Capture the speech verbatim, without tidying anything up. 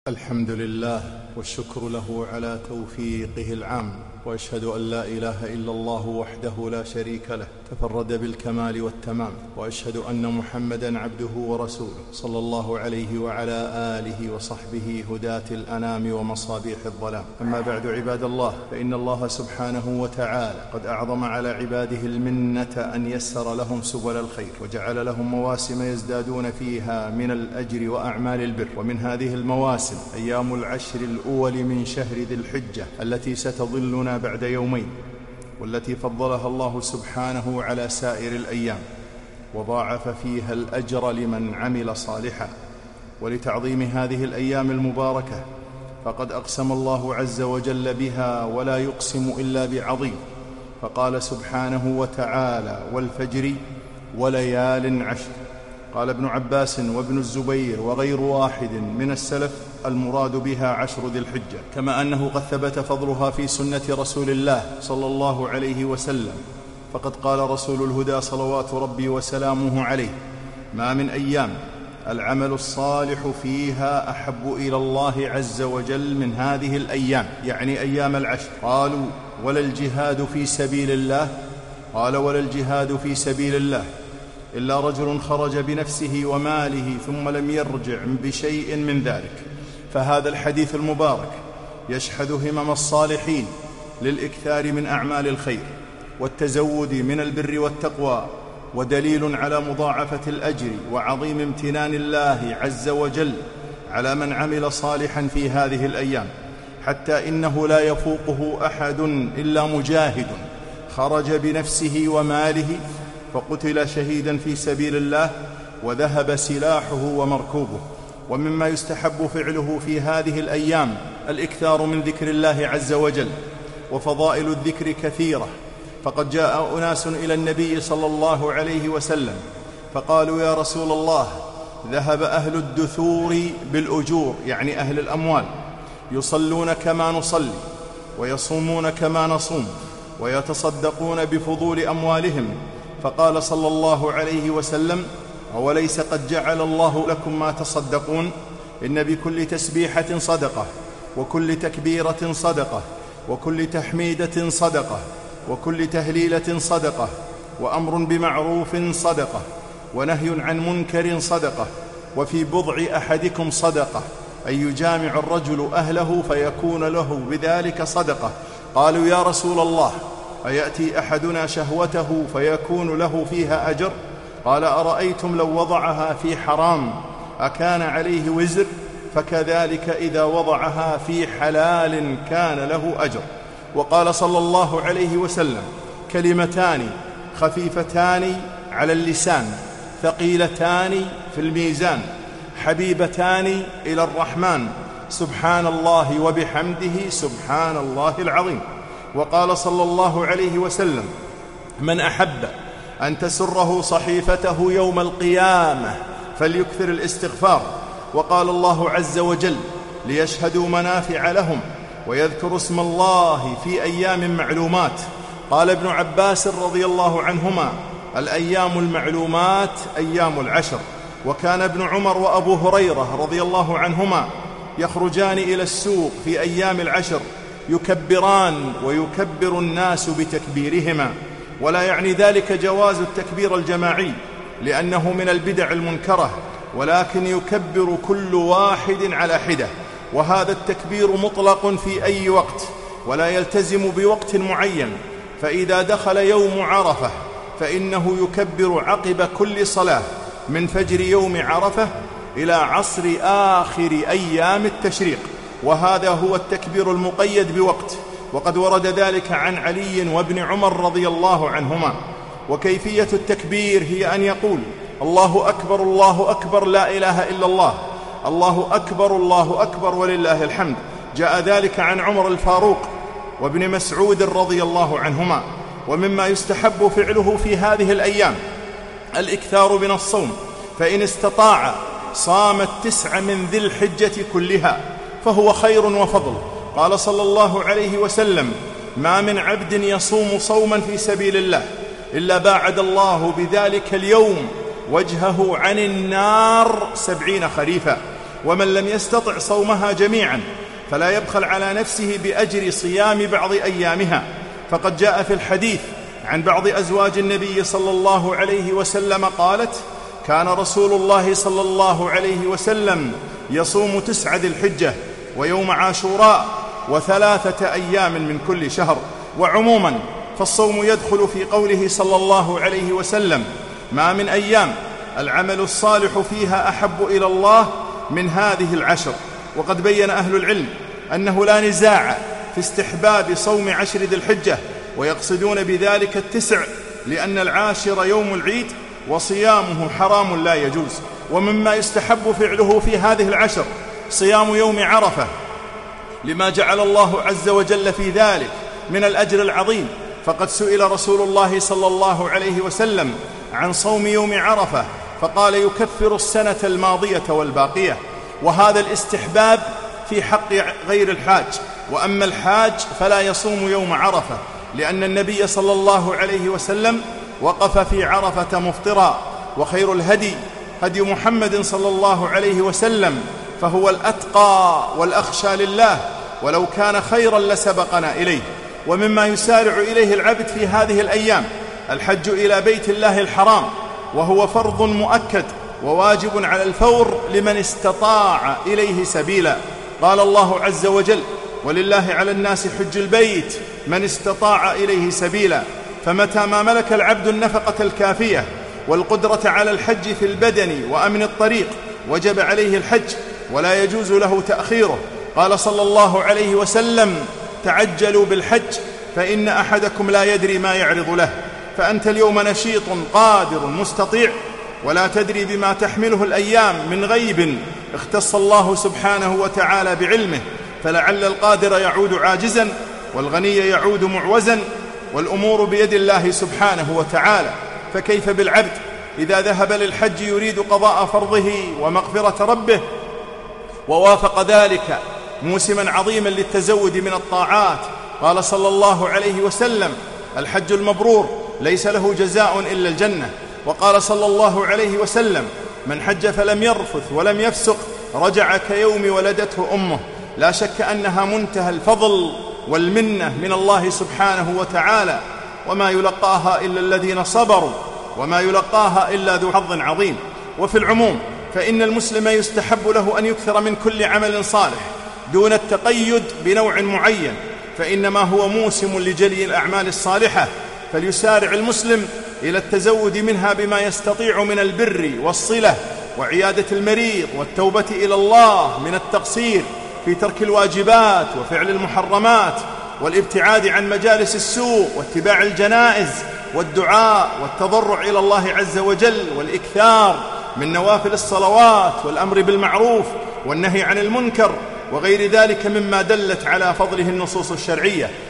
الحمد لله والشكر له على توفيقه العام، وأشهد أن لا إله إلا الله وحده لا شريك له تفرد بالكمال والتمام، وأشهد أن محمدا عبده ورسوله صلى الله عليه وعلى آله وصحبه هداة الأنام ومصابيح الظلام. أما بعد عباد الله، فإن الله سبحانه وتعالى قد أعظم على عباده المنة أن يسر لهم سبل الخير، وجعل لهم مواسم يزدادون فيها من الأجر وأعمال البر. ومن هذه المواسم أيام العشر الأول من شهر ذي الحجة التي ستظلنا بعد يومين، والتي فضلها الله سبحانه على سائر الأيام، وضاعف فيها الأجر لمن عمل صالحا. ولتعظيم هذه الأيام المباركة فقد أقسم الله عز وجل بها، ولا يقسم إلا بعظيم، فقال سبحانه وتعالى: والفجر وليال عشر. قال ابن عباس وابن الزبير وغير واحد من السلف: المراد بها عشر ذي الحجة. كما أنه قد ثبت فضلها في سنة رسول الله صلى الله عليه وسلم، فقد قال رسول الهدى صلوات ربي وسلامه عليه: ما من أيام العمل الصالح فيها أحب إلى الله عز وجل من هذه الأيام، يعني أيام العشر. قالوا: ولا الجهاد في سبيل الله؟ قال: ولا الجهاد في سبيل الله إلا رجل خرج بنفسه وماله ثم لم يرجع بشيء من ذلك. فهذا الحديث المبارك يشحذ همم الصالحين للإكثار من أعمال الخير والتزود من البر والتقوى، ودليل على مضاعفة الأجر وعظيم امتنان الله عز وجل على من عمل صالحا في هذه الأيام، حتى إنه لا يفوقه أحد إلا مجاهد خرج بنفسه وماله فقتل شهيدا في سبيل الله وذهب سلاحه ومركوبه. ومما يستحب فعله في هذه الأيام الإكثار من ذكر الله عز وجل، وفضائل الذكر كثيرة. فقد جاء أناس إلى النبي صلى الله عليه وسلم فقالوا: يا رسول الله، ذهب أهل الدثور بالأجور، يعني أهل الأموال، يصلون كما نصلي ويصومون كما نصوم ويتصدقون بفضول أموالهم. فقال صلى الله عليه وسلم: أوليس قد جعل الله لكم ما تصدقون؟ إن بكل تسبيحة صدقة، وكل تكبيرة صدقة، وكل تحميدة صدقة، وكل تهليلة صدقة، وأمر بمعروف صدقة، ونهي عن منكر صدقة، وفي بضع أحدكم صدقة، أن يجامع الرجل أهله فيكون له بذلك صدقة. قالوا: يا رسول الله، أيأتي أحدنا شهوته فيكون له فيها أجر؟ قال: أرأيتم لو وضعها في حرام أكان عليه وزر؟ فكذلك إذا وضعها في حلال كان له أجر. وقال صلى الله عليه وسلم: كلمتان خفيفتان على اللسان ثقيلتان في الميزان حبيبتان إلى الرحمن، سبحان الله وبحمده سبحان الله العظيم. وقال صلى الله عليه وسلم: من أحب أن تسره صحيفته يوم القيامة فليكثر الاستغفار. وقال الله عز وجل: ليشهدوا منافع لهم ويذكروا اسم الله في أيام معلومات. قال ابن عباس رضي الله عنهما: الأيام المعلومات أيام العشر. وكان ابن عمر وأبو هريرة رضي الله عنهما يخرجان إلى السوق في أيام العشر يكبران ويكبر الناس بتكبيرهما. ولا يعني ذلك جواز التكبير الجماعي لأنه من البدع المنكرة، ولكن يكبر كل واحد على حدة، وهذا التكبير مطلق في أي وقت ولا يلتزم بوقت معين. فإذا دخل يوم عرفة فإنه يكبر عقب كل صلاة من فجر يوم عرفة إلى عصر آخر أيام التشريق، وهذا هو التكبير المقيد بوقت، وقد ورد ذلك عن علي وابن عمر رضي الله عنهما. وكيفية التكبير هي أن يقول: الله أكبر الله أكبر لا إله إلا الله، الله أكبر الله أكبر ولله الحمد. جاء ذلك عن عمر الفاروق وابن مسعود رضي الله عنهما. ومما يستحب فعله في هذه الأيام الإكثار من الصوم، فإن استطاع صام التسع من ذي الحجة كلها فهو خير وفضل. قال صلى الله عليه وسلم: ما من عبد يصوم صوما في سبيل الله إلا باعد الله بذلك اليوم وجهه عن النار سبعين خريفا. ومن لم يستطع صومها جميعا فلا يبخل على نفسه بأجر صيام بعض أيامها، فقد جاء في الحديث عن بعض أزواج النبي صلى الله عليه وسلم قالت: كان رسول الله صلى الله عليه وسلم يصوم تسعة ذي الحجة ويوم عاشوراء وثلاثة أيام من كل شهر. وعموما فالصوم يدخل في قوله صلى الله عليه وسلم: ما من أيام العمل الصالح فيها أحب إلى الله من هذه العشر. وقد بين أهل العلم أنه لا نزاع في استحباب صوم عشر ذي الحجة، ويقصدون بذلك التسع، لأن العاشر يوم العيد وصيامه حرام لا يجوز. ومما يستحب فعله في هذه العشر صيام يوم عرفة، لما جعل الله عز وجل في ذلك من الأجر العظيم، فقد سئل رسول الله صلى الله عليه وسلم عن صوم يوم عرفة فقال: يكفر السنة الماضية والباقية. وهذا الاستحباب في حق غير الحاج، وأما الحاج فلا يصوم يوم عرفة، لأن النبي صلى الله عليه وسلم وقف في عرفة مفطرا، وخير الهدي هدي محمد صلى الله عليه وسلم، فهو الأتقى والأخشى لله، ولو كان خيرا لسبقنا إليه. ومما يسارع إليه العبد في هذه الأيام الحج إلى بيت الله الحرام، وهو فرض مؤكد وواجب على الفور لمن استطاع إليه سبيلا. قال الله عز وجل: ولله على الناس حج البيت من استطاع إليه سبيلا. فمتى ما ملك العبد النفقة الكافية والقدرة على الحج في البدن وأمن الطريق وجب عليه الحج، ولا يجوز له تأخيره. قال صلى الله عليه وسلم: تعجلوا بالحج فإن أحدكم لا يدري ما يعرض له. فأنت اليوم نشيط قادر مستطيع، ولا تدري بما تحمله الأيام من غيب اختص الله سبحانه وتعالى بعلمه، فلعل القادر يعود عاجزا والغني يعود معوزا، والأمور بيد الله سبحانه وتعالى. فكيف بالعبد إذا ذهب للحج يريد قضاء فرضه ومغفرة ربه، ووافق ذلك موسما عظيما للتزود من الطاعات؟ قال صلى الله عليه وسلم: الحج المبرور ليس له جزاء إلا الجنة. وقال صلى الله عليه وسلم: من حج فلم يرفث ولم يفسق رجع كيوم ولدته أمه. لا شك أنها منتهى الفضل والمنة من الله سبحانه وتعالى، وما يلقاها إلا الذين صبروا، وما يلقاها إلا ذو حظ عظيم. وفي العموم فإن المسلم يستحب له أن يكثر من كل عمل صالح دون التقيد بنوع معين، فإنما هو موسم لجلي الأعمال الصالحة، فليسارع المسلم إلى التزود منها بما يستطيع من البر والصلة وعيادة المريض والتوبة إلى الله من التقصير في ترك الواجبات وفعل المحرمات والابتعاد عن مجالس السوء واتباع الجنائز والدعاء والتضرع إلى الله عز وجل والإكثار من نوافل الصلوات والأمر بالمعروف والنهي عن المنكر وغير ذلك مما دلت على فضله النصوص الشرعية.